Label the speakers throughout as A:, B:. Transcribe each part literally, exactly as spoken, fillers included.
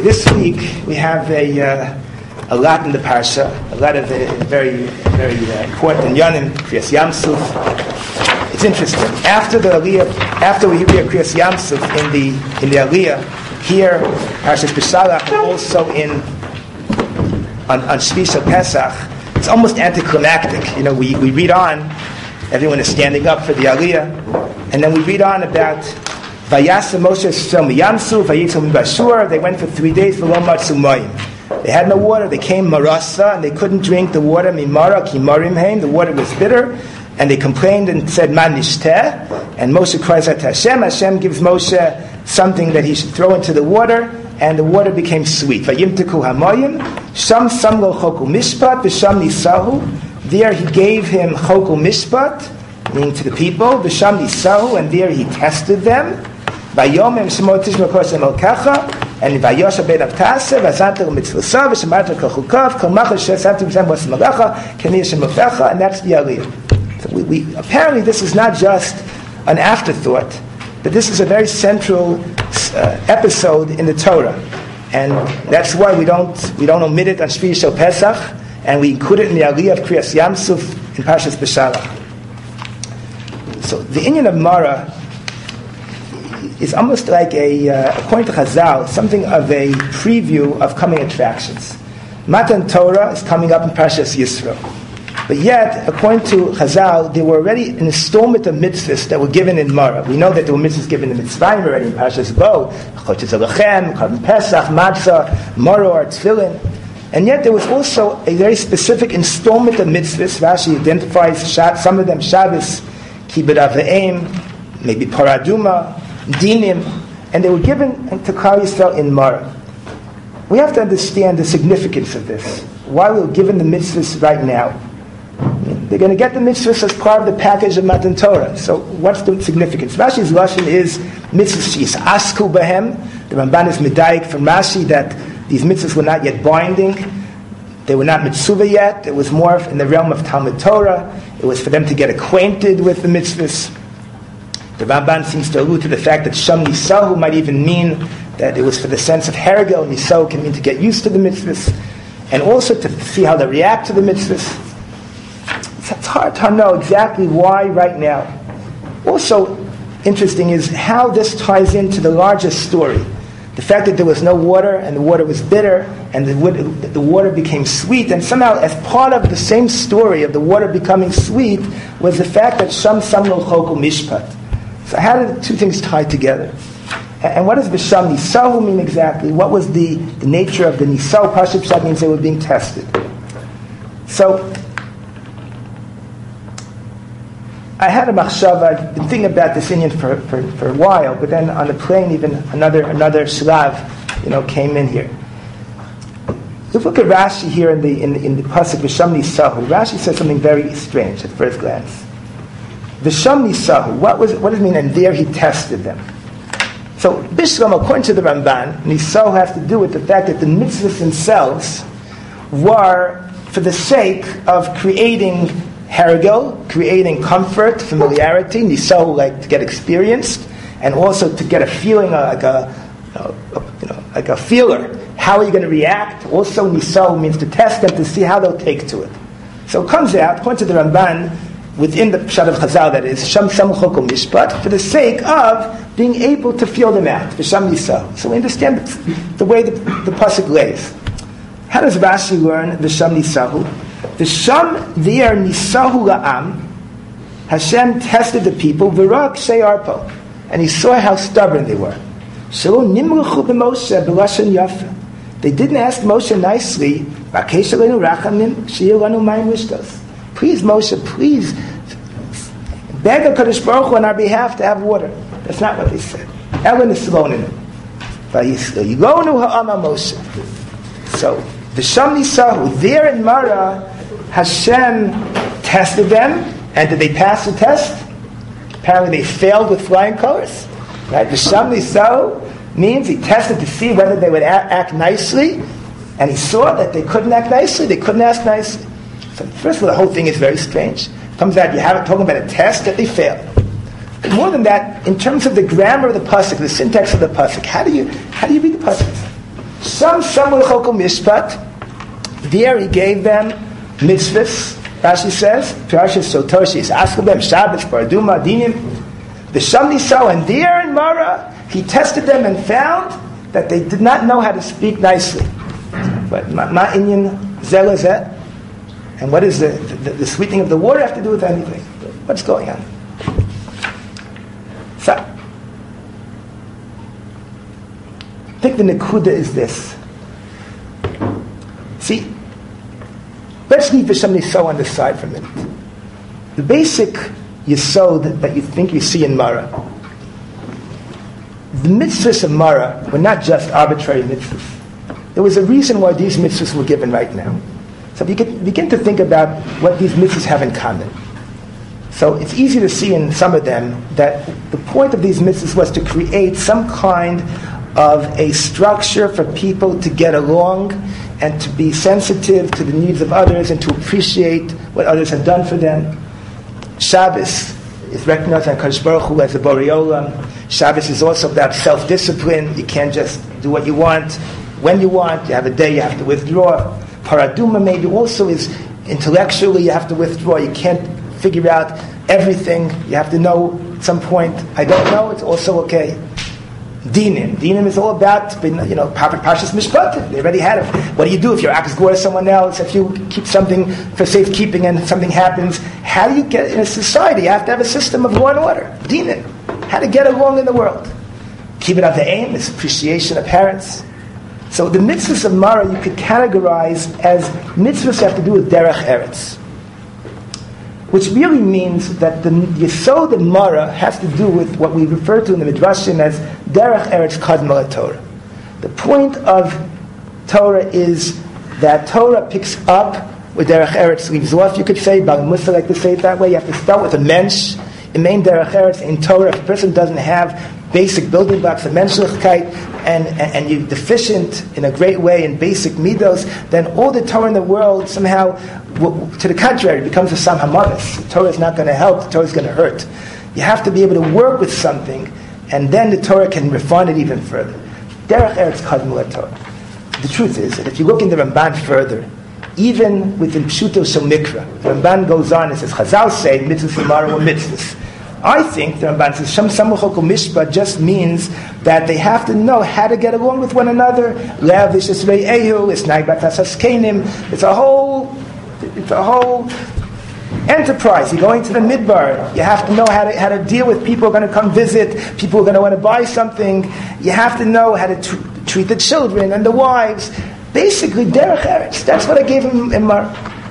A: this week we have a uh, a lot in the parsha, a lot of uh, very very uh, important yanim, Kriyas Yamsuf. It's interesting. After the Aliyah, after we hear Kriyas Yamsuf in the in the Aliyah, here Parshas Beshalach, also in on, on Shvi Shel Pesach, it's almost anticlimactic. You know, we, we read on, everyone is standing up for the Aliyah, and then we read on about Vayasa Moshe Yisrael Miyamsu, Vayitzal Mibashur. They went for three days for Lo Matzu Mayim. They had no water. They came Marasa, and they couldn't drink the water. Mimara Ki Marim Heim. The water was bitter, and they complained and said Man Nishteh. And Moshe cries out to Hashem. Hashem gives Moshe something that he should throw into the water, and the water became sweet. Vayimteku Hamayim. Sham Samlo Choku Mishpat. V'Sham Nisahu. There he gave him Choku Mishpat, meaning to the people. V'Sham Nisahu, and there he tested them. Vayomem Shemot Tishma Kosem El Kacha, and Vayosha Ben Avtase, Vazanter Mitzvosav, V'Shemarter Kachukav, Kol Machal Shesantim Zem Vos Malacha, Keniya Shemofecha, and that's the Aliyah. So we, we apparently this is not just an afterthought, but this is a very central uh, episode in the Torah, and that's why we don't we don't omit it on Shvi Shel Pesach, and we include it in the Aliyah of Kriyas Yamsuf in Parshas Beshalach. So the inyan of Mara is almost like a, uh, according to Chazal, something of a preview of coming attractions. Matan Torah is coming up in Parshas Yisro. But yet, according to Chazal, there were already an installment of mitzvahs that were given in Mara. We know that there were mitzvahs given in Mitzrayim already in Parshas Bo, Chodesh Elechem, Karban Pesach, Matzah, Maror, Tefillin. And yet there was also a very specific installment of mitzvahs. Rashi identifies some of them, Shabbos, Kibbut Avim, maybe Paraduma, Dinim, and they were given to Klal Yisrael in Mara. We have to understand the significance of this. Why we were given the mitzvahs right now. They're going to get the mitzvahs as part of the package of Matan Torah. So what's the significance? Rashi's lashon is mitzvahs she's asku behem. The Ramban is medayik from Rashi that these mitzvahs were not yet binding. They were not mitzvah yet. It was more in the realm of Talmud Torah. It was for them to get acquainted with the mitzvahs. The Ramban seems to allude to the fact that Sham Nisahu might even mean that it was for the sense of Hergel. Nisahu can mean to get used to the mitzvahs, and also to see how they react to the mitzvahs. It's hard to know exactly why right now. Also interesting is how this ties into the larger story. The fact that there was no water, and the water was bitter, and the, the water became sweet, and somehow as part of the same story of the water becoming sweet was the fact that Sham Samlo Choku Mishpat. So how did the two things tie together? And what does V'Sham Nisahu mean exactly? What was the, the nature of the Nisahu? Pashup Pshat means they were being tested. So I had a machshava. I've been thinking about this inyan for, for, for a while, but then on the plane even another another shlav, you know, came in here. Let's look at Rashi here in the in, in the pasuk V'Sham Nisahu. Rashi says something very strange at first glance. V'Sham Nisahu, what was it, what does it mean? And there he tested them. So Bishlam, according to the Ramban, Nisahu has to do with the fact that the mitzvahs themselves were for the sake of creating hergel, creating comfort, familiarity. Nisahu, like to get experienced, and also to get a feeling like a, you know, like a feeler. How are you going to react? Also, Nisahu means to test them to see how they'll take to it. So it comes out, according to the Ramban, within the Pshat of Chazal, that is, Sham Sam Chokum Mishpat, for the sake of being able to feel them out, V'Sham Nisahu. So we understand the, the way the, the pasuk lays. How does Rashi learn V'Sham Nisahu? V'Sham there Nisahu la'am, Hashem tested the people, V'Rak Sheyarpo, and he saw how stubborn they were. Shelo Nimruchu b'Moshe b'Lashon Yafa. They didn't ask Moshe nicely, V'Akesh Aleinu Rachamim, Sheyeh Lanu Mayim Lishtos. Please, Moshe, please beg HaKadosh Baruch Hu on our behalf to have water. That's not what they said. Ellen is slonin. Yigonu ha'ama Moshe. So, V'Sham Nisahu, there in Mara, Hashem tested them, and did they pass the test? Apparently they failed with flying colors. Right? V'Sham Nisahu means he tested to see whether they would act, act nicely, and he saw that they couldn't act nicely, they couldn't act nicely. So first of all, the whole thing is very strange. It comes out, you have it talking about a test that they failed. But more than that, in terms of the grammar of the pasuk, the syntax of the pasuk, how do you how do you read the pasuk? Some Samuel Chokol Mishpat, there he gave them mitzvahs, Rashi says, Parashas Sotoshi is asking them, Shabbos, Paraduma, Dinim, the Shamni Saw, and there in Mara, he tested them and found that they did not know how to speak nicely. But Ma Inyan Zelazet, and what does the, the, the sweetening of the water have to do with anything? What's going on? So, I think the Nekuda is this. See, let's leave the Shamni Saw on the side for a minute. The basic Yesod that you think you see in Mara, the mitzvahs of Mara were not just arbitrary mitzvahs. There was a reason why these mitzvahs were given right now. So you can begin to think about what these mitzvahs have in common. So it's easy to see in some of them that the point of these mitzvahs was to create some kind of a structure for people to get along and to be sensitive to the needs of others and to appreciate what others have done for them. Shabbos is recognized on Kadosh Baruch Hu as a Borei Olam. Shabbos is also about self-discipline. You can't just do what you want when you want. You have a day, you have to withdraw. Paraduma maybe also is intellectually you have to withdraw. You can't figure out everything. You have to know at some point, I don't know, it's also okay. Dinim. Dinim is all about, you know, Parshas Mishpat. They already had it. What do you do if you're Akas Gor someone else? If you keep something for safekeeping and something happens, how do you get in a society? You have to have a system of law and order. Dinim. How to get along in the world. Keep it at the aim is appreciation of parents. So the mitzvahs of Mara you could categorize as mitzvahs that have to do with Derech Eretz, which really means that the Yesod of Mara has to do with what we refer to in the Midrashim as Derech Eretz Kadma Torah. The point of Torah is that Torah picks up where Derech Eretz leaves off. You could say, Bal Musa like to say it that way. You have to start with a mensch. In main Derech Eretz, in Torah, if a person doesn't have basic building blocks of menschlichkeit, and, and, and you're deficient in a great way in basic midos, then all the Torah in the world somehow, w- to the contrary, becomes a Sam Hamavis. The Torah is not going to help, the Torah is going to hurt. You have to be able to work with something, and then the Torah can refine it even further. Derech Eretz Kadmu Torah. The truth is that if you look in the Ramban further, even within Pshuto Shel Mikra, the Ramban goes on and says, Chazal say, mitzvahs Mara were mitzvahs. I think the Ramban says Shem Samuel Chokol Mishpat just means that they have to know how to get along with one another. Lev Yishrei Ehu, it's Naibat Hasaskenim. It's a whole, it's a whole enterprise. You're going to the Midbar. You have to know how to how to deal with people who are going to come visit. People who are going to want to buy something. You have to know how to tr- treat the children and the wives. Basically, Derech Eretz. That's what I gave him in Mar.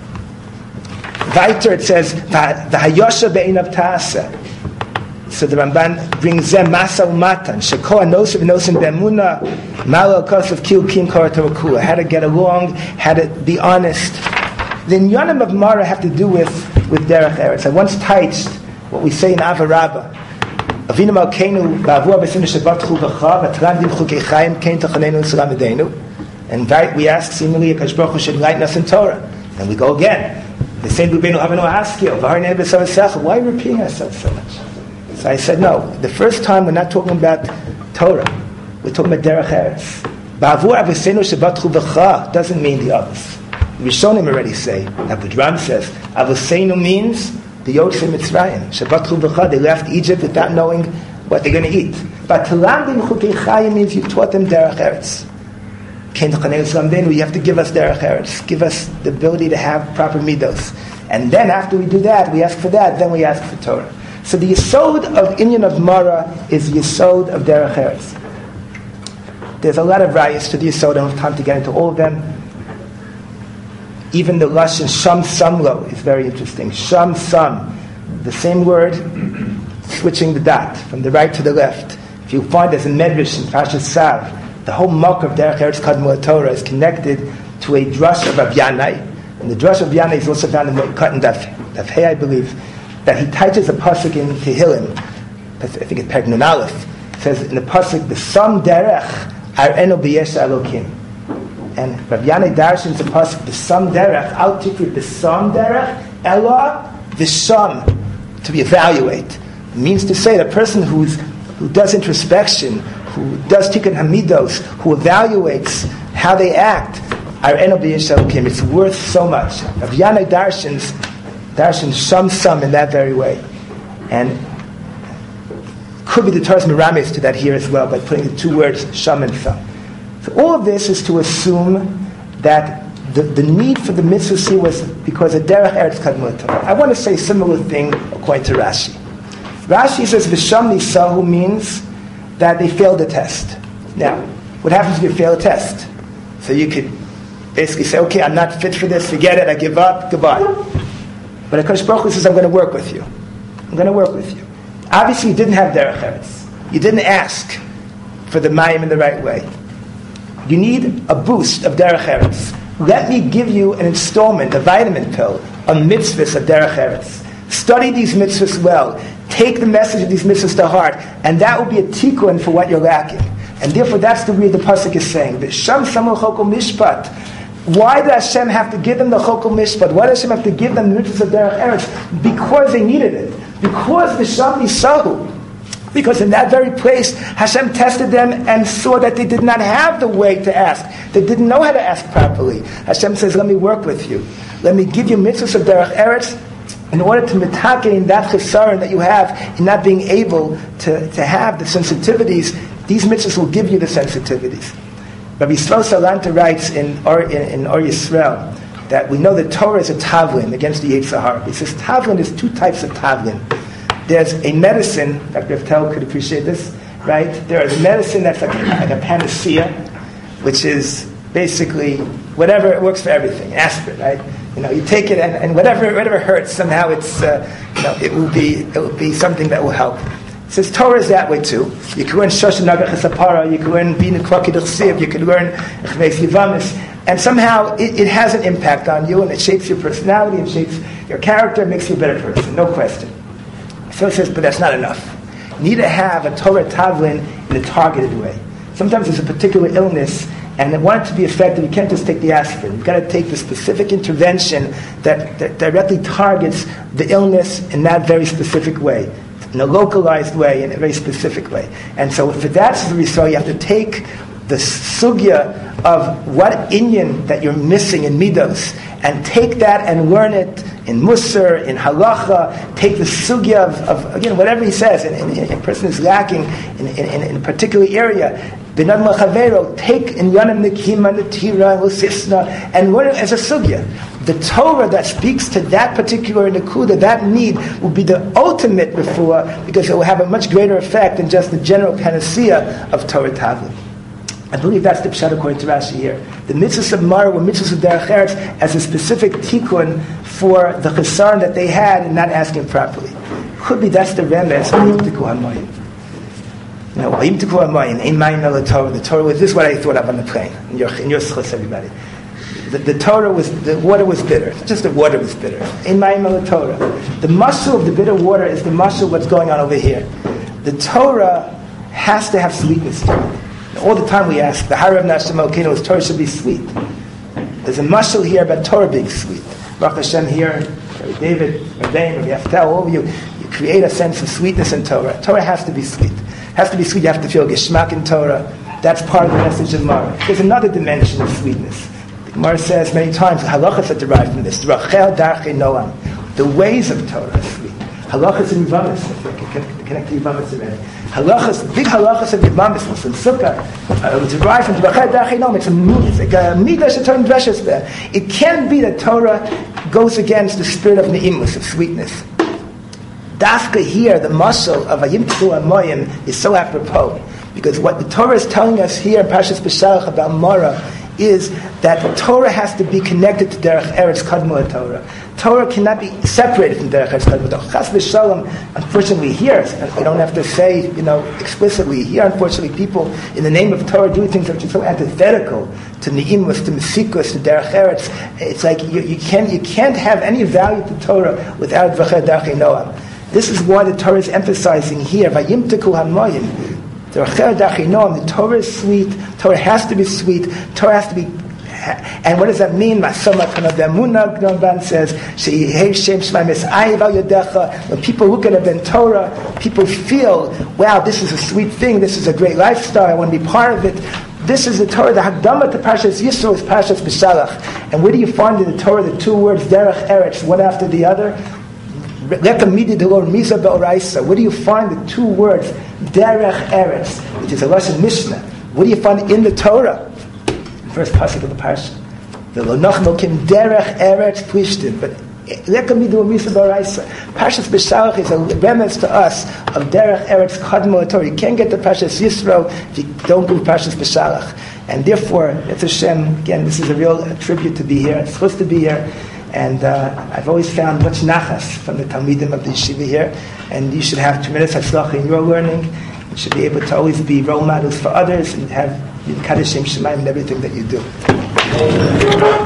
A: Weiter it says V'hayosha be'inav ta'aseh. So the Ramban brings them Masal Matan, Shekoa Nosif Nosim Bemuna, Malo Kosov Kil Kim Koratavakua, how to get along, how to be honest. The Inyanim of Mara have to do with, with Derech Eretz. I once touched what we say in Avarabba. Avinu Malkeinu, Ba'avua B'sim Shabbat Chu B'cha, V'tran Dim Chukei Chaim, Kein Tachanenu Salam Edenu. And we ask, seemingly, Akash Baruch Hu should enlighten us in Torah. And we go again. The same Rubenu Havenu Askio, V'har Neh B'Savasecha. Why are we repeating ourselves so much? So I said, no, the first time we're not talking about Torah. We're talking about Derech Eretz. Ba'avur Avosenu Shabbat Chu B'cha doesn't mean the others. The Rishonim already say, Abu Dram says, Avosenu means the Yotzei Mitzrayim. Shabbat Chu B'cha, they left Egypt without knowing what they're going to eat. But Talamdim Chukei Chayim means you taught them Derech Eretz. Kein Tachanenu Salam Edenu, you have to give us Derech Eretz. Give us the ability to have proper midos. And then after we do that, we ask for that, then we ask for Torah. So the Yesod of Inyan of Mara is the Yesod of Derech Eretz. There's a lot of rayas to the Yesod. I don't have time to get into all of them. Even the Lashon Sham Samlo is very interesting. Sham Sam, the same word, switching the dot from the right to the left. If you find there's a Medrash in Parshas Sav, the whole mark of Derech Eretz Kadmu Torah is connected to a drush of Rav Yanai, and the drush of Yanai is also found in the Cut and Daf Daf Hey, I believe. That he touches a pasuk in Tehillim, I think it's Perek Nun Aleph, says in the pasuk, the Sam Derech Ar'enu B'yesh Elokim. And Rav Yanai darshins the pasuk, the Sam Derech, Al Tikri, the Sam Derech, Ela, the Sam, to be evaluate. It means to say that a person who's, who does introspection, who does Tikkun Hamidos, who evaluates how they act, it's worth so much. Rav Yanai darshans, darshans sham sam in that very way. And could be the Torah's miramis to that here as well by putting the two words sham and sam. So all of this is to assume that the, the need for the mitzvahs here was because of derech eretz kadmut Torah. I want to say a similar thing according to Rashi. Rashi says v'sham nisahu means that they failed the test. Now, what happens if you fail a test? So you could basically say, okay, I'm not fit for this, forget it, I give up, goodbye. But HaKadosh Baruch Hu says, I'm going to work with you. I'm going to work with you. Obviously, you didn't have derech eretz. You didn't ask for the mayim in the right way. You need a boost of derech eretz. Let me give you an installment, a vitamin pill, a mitzvahs of derech eretz. Study these mitzvahs well. Take the message of these mitzvahs to heart, and that will be a tikkun for what you're lacking. And therefore, that's the way the pasuk is saying. V'sham samul chokol mishpat. Why did Hashem have to give them the chokol mishpat? Why did Hashem have to give them the mitzvahs of derech eretz? Because they needed it. Because v'sham nisahu. Because in that very place, Hashem tested them and saw that they did not have the way to ask. They didn't know how to ask properly. Hashem says, let me work with you. Let me give you mitzvahs of derech eretz in order to mitakein that chesaron that you have in not being able to, to have the sensitivities. These mitzvahs will give you the sensitivities. Rabbi Yisrael Salanta writes in Or, in, in Or Yisrael that we know that Torah is a tavlin against the Yetzer Hara. He says tavlin is two types of tavlin. There's a medicine, Doctor Eftel could appreciate this, right? There is medicine that's like, like a panacea, which is basically whatever, it works for everything, aspirin, right? You know, you take it and, and whatever whatever hurts, somehow it's, uh, you know, it will be it will be something that will help. It says Torah is that way too. You can learn Shoshan Nagach Hasapara, you can learn Bina Klaki D'Chsiv, you can learn Chmeis Yivamis, and somehow it, it has an impact on you, and it shapes your personality, it shapes your character, it makes you a better person, no question. So it says, but that's not enough. You need to have a Torah tavlin in a targeted way. Sometimes there's a particular illness, and in order to be effective, you can't just take the aspirin. You've got to take the specific intervention that, that directly targets the illness in that very specific way, in a localized way, in a very specific way. And so for that's the result, you have to take the sugya of what inyan that you're missing in midos, and take that and learn it in Musar, in Halacha, take the sugya of, of again, whatever he says, and, and, and a person is lacking in, in, in a particular area, Binan Machavero, take in Yanim Nikima, Natira, Lusisna, and learn it as a sugya. The Torah that speaks to that particular Nakuda, that need, will be the ultimate refuah, because it will have a much greater effect than just the general panacea of Torah Tavlin. I believe that's the pshat according to Rashi here. The mitzvahs of Mara were mitzvahs of derech eretz as a specific tikkun for the chesaron that they had in not asking properly. Could be that's the remez of Vayim Tiku Hamayim. You know, Vayim Tiku Hamayim, Ein Mayim El Torah. The Torah was, this is what I thought of on the plane. In your, in your schus, everybody. The, the Torah was, the water was bitter. Not just the water was bitter. Ein Mayim El Torah. The muscle of the bitter water is the muscle of what's going on over here. The Torah has to have sweetness to it. All the time we ask, the Harav Nashim Elkeinu, is Torah should be sweet. There's a mashal here about Torah being sweet. Baruch Hashem here, Rabbi David, Rabbein, Rabbi Yaftel, all of you, you create a sense of sweetness in Torah. Torah has to be sweet. It has to be sweet. You have to feel geschmack in Torah. That's part of the message of Mara. There's another dimension of sweetness. The Gemara says many times, halachas are derived from this. Rachel darchei noam. The ways of Torah are sweet. Halachas and Yivamis. I can connect to Yivamis already. Halachas, big halachas of Yivamis from Sukkah. Uh, it was derived from Rachel darchei noam. It's a it's like a midrash of Torah and dreshus there. It can be that Torah goes against the spirit of neimus, of sweetness. Dafka here, the muscle of Vayim Tiku Hamayim is so apropos, because what the Torah is telling us here in Parshas Beshalach about Mara is that the Torah has to be connected to Derech Eretz Kadmul Torah. Torah cannot be separated from Derech Eretz Kadmul Torah. Chas v'shalom, unfortunately here, I don't have to say, you know, explicitly, here unfortunately people in the name of Torah do things that are so antithetical to Ne'imus, to Mesikus, to Derech Eretz. It's like you, you, can't, you can't have any value to Torah without V'chei Darchei Noam. This is why the Torah is emphasizing here, Vayim Tiku Hamayim. The Torah is sweet. Torah has to be sweet. Torah has to be. And what does that mean? Ramban says, when people look at a Ben Torah, people feel, wow, this is a sweet thing. This is a great lifestyle. I want to be part of it. This is the Torah. The Hakdama to Parshas Yisro is Parshas B'Shalach. And where do you find in the Torah the two words Derech Eretz, one after the other? Lekam Midi Delor Misa Be'oraisa. Where do you find the two words Derech Eretz, which is a lesson Mishnah? Where do you find it in the Torah? First pasuk of the parsha. The Lo Nachmo Kim Derech Eretz Plishtim. But Lekam Midi Delor Misa Be'oraisa. Parshas B'Shalach is a remnants to us of Derech Eretz Kadmo Torah. You can't get to Parshas Yisro if you don't do Parshas B'Shalach. And therefore, it's Hashem. Again, this is a real a tribute to be here. It's supposed to be here. And uh, I've always found much nachas from the Talmidim of the yeshiva here. And you should have tremendous hatzlacha in your learning. You should be able to always be role models for others and have Kaddish Shem Shemaim in everything that you do.